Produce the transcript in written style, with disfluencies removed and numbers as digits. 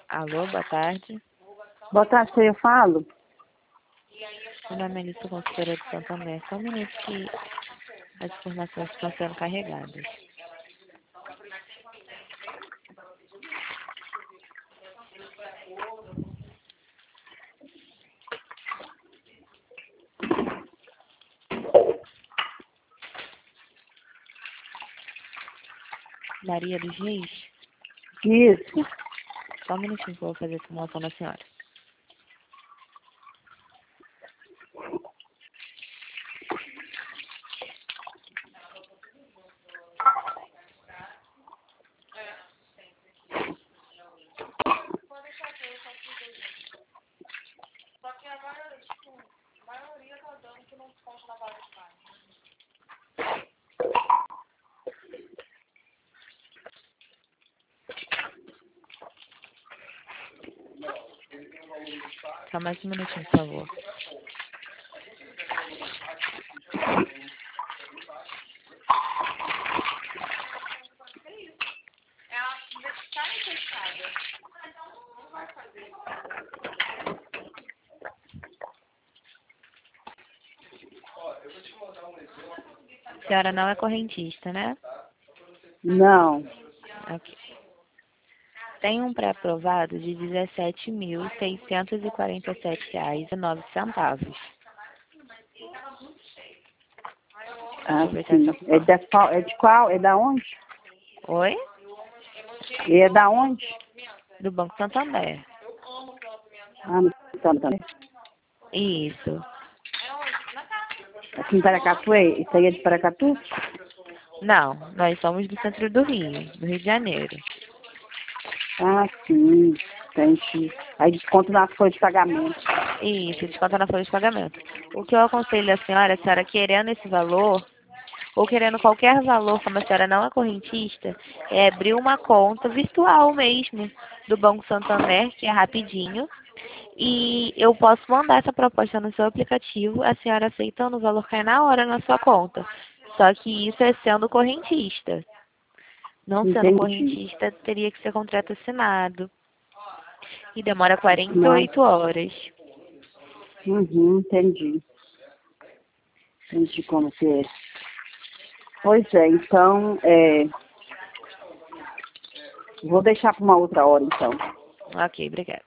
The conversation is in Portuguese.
Alô, boa tarde. Boa tarde, eu falo. Meu nome é Melissa, consultora do Santander. Só um minuto que as informações estão sendo carregadas. Maria dos Reis? Isso. Só um minutinho que eu vou fazer a simulação da senhora. Só mais um minutinho, por favor. A senhora não é correntista, né? Não. Ok. Tem um pré-aprovado de R$ 17.647,09. Ah, Deixa eu ver se sim. É de qual? É da onde? Oi? E é da onde? Do Banco Santander. Ah, no Santander. Isso. Aqui em Paracatu, isso aí é de Paracatu? Não, nós somos do centro do Rio de Janeiro. Ah, sim. Entendi. Aí desconto na folha de pagamento. Isso, desconta na folha de pagamento. O que eu aconselho a senhora querendo esse valor, ou querendo qualquer valor, como a senhora não é correntista, é abrir uma conta virtual mesmo do Banco Santander, que é rapidinho, e eu posso mandar essa proposta no seu aplicativo, a senhora aceitando, o valor cai na hora na sua conta. Só que isso é sendo correntista. Não sendo Entendi. correntista, teria que ser contrato assinado. E demora Não. 48 horas. Entendi. Entendi como que é. Pois é, então, vou deixar para uma outra hora, então. Ok, obrigada.